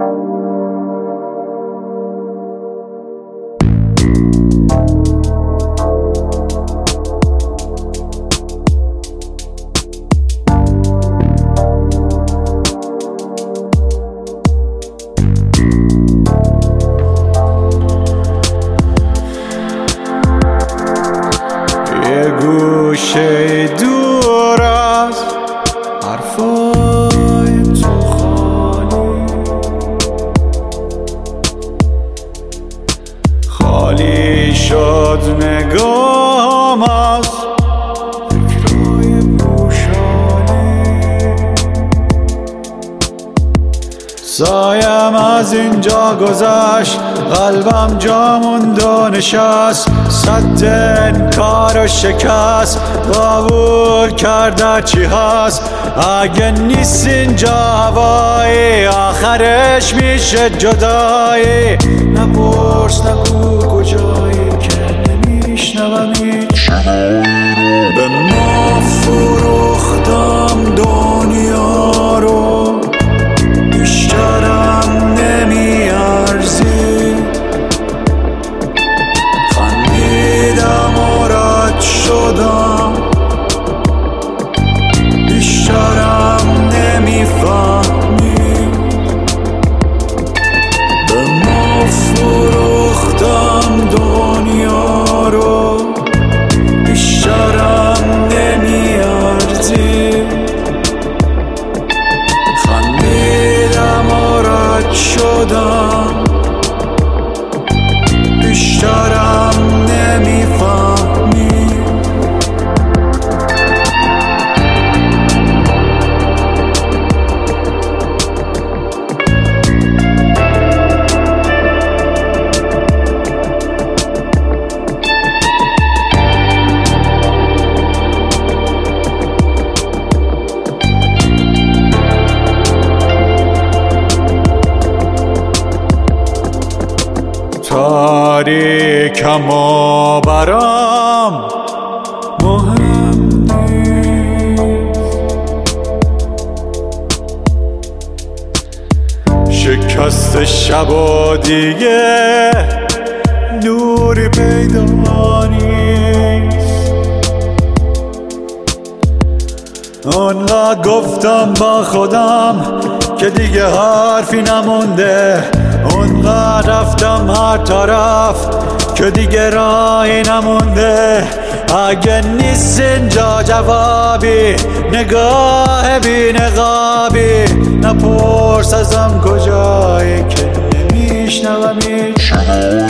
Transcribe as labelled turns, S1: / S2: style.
S1: گوشه دور از حرفای تو خالی شد نگاهم از فکرای پوشانی سایم از اینجا گذشت قلبم جا موند و نشست صد انکار و شکست قبول کرده چی هست اگه نیست اینجا هوایی آخرش میشه جدایی نپرس نگو کجایی که نمیشنوم هیچ به ما فروختم دنیا رو بیشترم نمیارزی خندیدم و رد شدم بیشترم نمیفهمی به ما فروختم دنیا رو بیشترم نمیارزی خندیدم و رد شدم بیشترم نمیفهمی تاریکم و برام مهم نیست شکست شب و دیگه نوری پیدا نیست اونقدر گفتم با خودم که دیگه حرفی نمونده اونقدر رفتم هر طرف که دیگه راهی نمونده اگه نیست اینجا جوابی نگاه بی نقابی نپرس ازم کجایی که نمیشنوم هیچ